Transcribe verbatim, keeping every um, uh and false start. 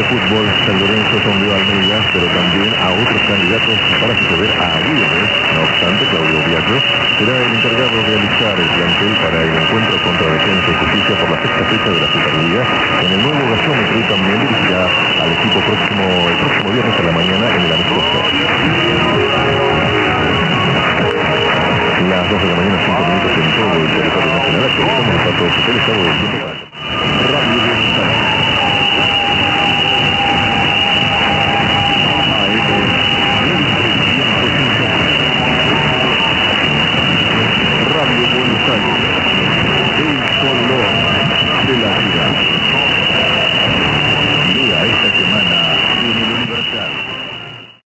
de fútbol, San Lorenzo sonrió a Almeida, pero también a otros candidatos para suceder a Aguirre. No obstante, Claudio Biagio será el encargado de alistar el plantel para el encuentro contra Defensa y Justicia por la sexta fecha de la Superliga en el nuevo gasómetro, y también dirigirá al equipo próximo, el próximo viernes a la mañana en el amistoso. Las dos de la mañana, cinco minutos en todo el territorio nacional. Actualizamos los datos del estado del tiempo.